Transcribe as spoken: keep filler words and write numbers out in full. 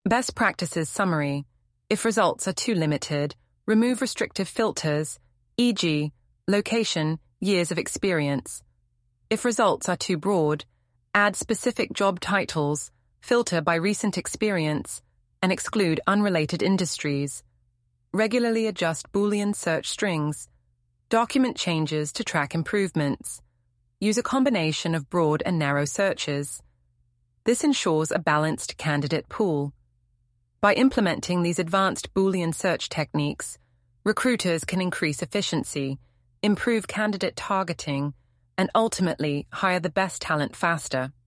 Best practices summary. If results are too limited, remove restrictive filters, for example, location, years of experience. If results are too broad, add specific job titles, filter by recent experience, and exclude unrelated industries. Regularly adjust Boolean search strings. Document changes to track improvements. Use a combination of broad and narrow searches. This ensures a balanced candidate pool. By implementing these advanced Boolean search techniques, recruiters can increase efficiency, improve candidate targeting, and ultimately hire the best talent faster.